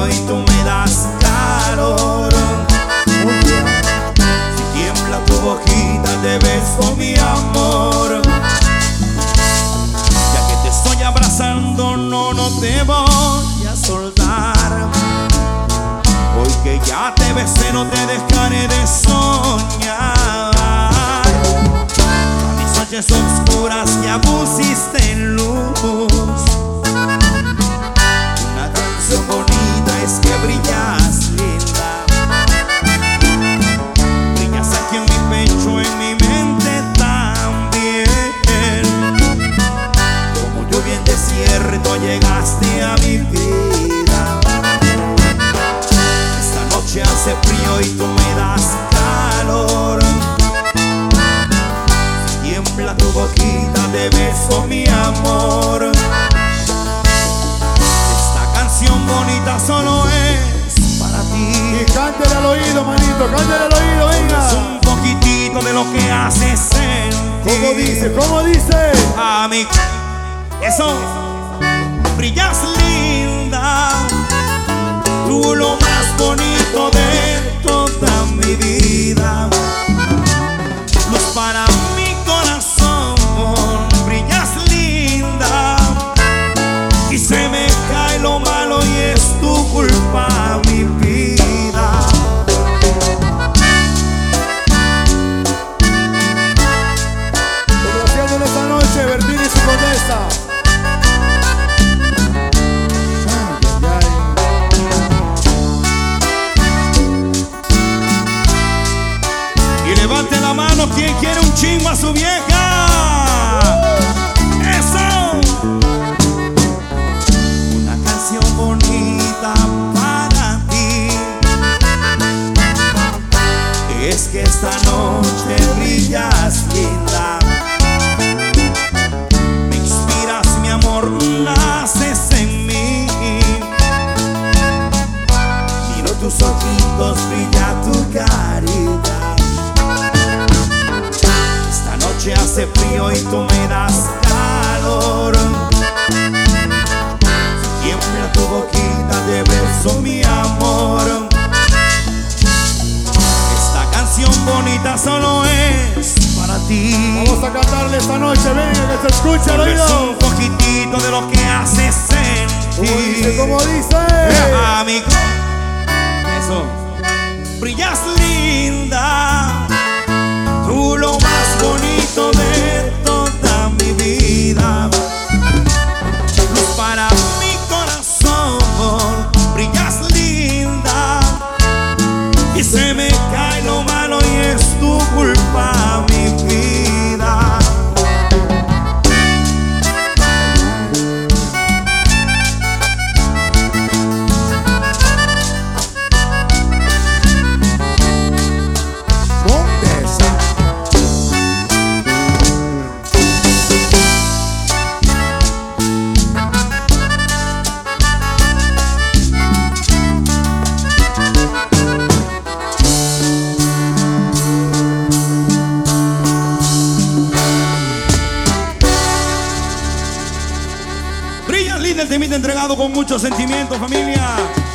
frío y tú me das calor. Si tiembla tu boquita te beso mi amor. Ya que te estoy abrazando no te voy a soltar. Hoy que ya te besé no te dejaré de soñar. A mis noches oscuras ya pusiste en luz. Una canción bonita es que brillas linda. Brillas aquí en mi pecho, en mi mente también. Como lluvia en desierto llegaste a mi vida. Hace frío y tú me das calor. Si tiembla tu boquita te beso mi amor. Esta canción bonita solo es para ti. Y cántale al oído, manito, cántale al oído, venga. Es un poquitito de lo que haces sentir. ¿Cómo dice? ¿Cómo dice? A mí, eso, brillas linda. Tú lo más bonito de toda mi vida. Luz para mi corazón, brillas linda. Y se me cae lo malo y es tu culpa, mi vida. Conociendo en esta noche, Bertín y su condesa. Levante la mano quien quiere un chingo a su vieja. Eso. Una canción bonita para ti. Es que esta noche brillas linda. Me inspiras mi amor, naces en mí. Miro tus ojitos, brilla tu carita. Hace frío y tú me das calor. Si tiembla tu boquita te beso mi amor. Esta canción bonita solo es para ti. Vamos a cantarle esta noche, venga que se escuche al Es oído. un poquitito de lo que haces sentir. ¿Cómo dice? Amigo, eso. Brillas linda. Tú lo más bonito de toda mi vida. Luz para mi corazón, brillas linda. Y se me cae lo malo y es tu culpa, mi vida. Brillas linda, el temita entregado con mucho sentimiento, familia.